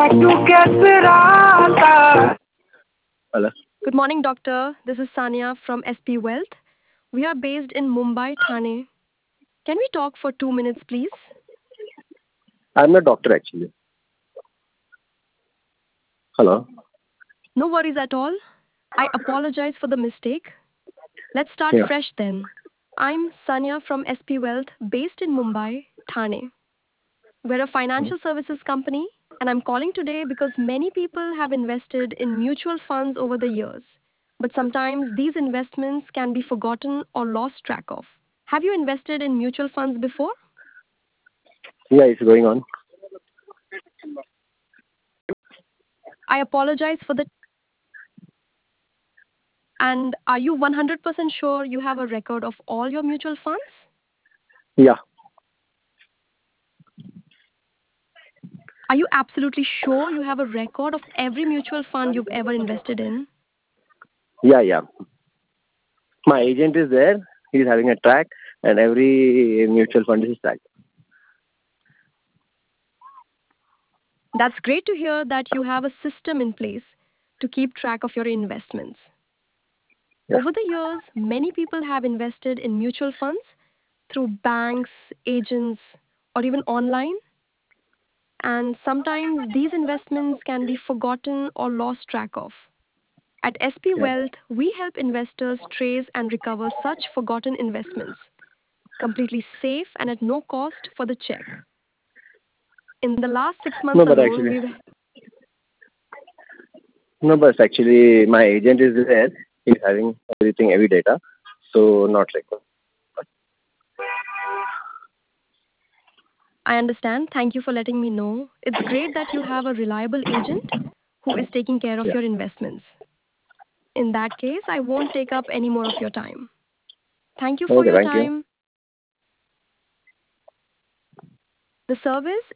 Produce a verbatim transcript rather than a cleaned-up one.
तू कैसे रहा? Hello. Good morning, doctor. This is Sania from S P Wealth. We are based in Mumbai, Thane. Can we talk for two minutes, please? I'm a doctor actually. Hello. No worries at all. I apologize for the mistake. Let's start Yeah. fresh then. I'm Sanya from S P Wealth, based in Mumbai, Thane. We're a financial services company, and I'm calling today because many people have invested in mutual funds over the years. But sometimes these investments can be forgotten or lost track of. Have you invested in mutual funds before? Yeah, it's going on. I apologize for the. And are you one hundred percent sure you have a record of all your mutual funds? Yeah. Are you absolutely sure you have a record of every mutual fund you've ever invested in? Yeah, yeah. My agent is there. He's having a track, and every mutual fund is tracked. That's great to hear that you have a system in place to keep track of your investments. Yeah. Over the years, many people have invested in mutual funds through banks, agents, or even online. And sometimes these investments can be forgotten or lost track of. At S P Yeah. Wealth, we help investors trace and recover such forgotten investments, completely safe and at no cost for the check. In the last six No, months but alone, actually, we've no, but actually, my agent is there. He's having everything, every data. So not required. I understand. Thank you for letting me know. It's great that you have a reliable agent who is taking care of Yeah. your investments. In that case, I won't take up any more of your time. Thank you for Okay, your thank you. time. The service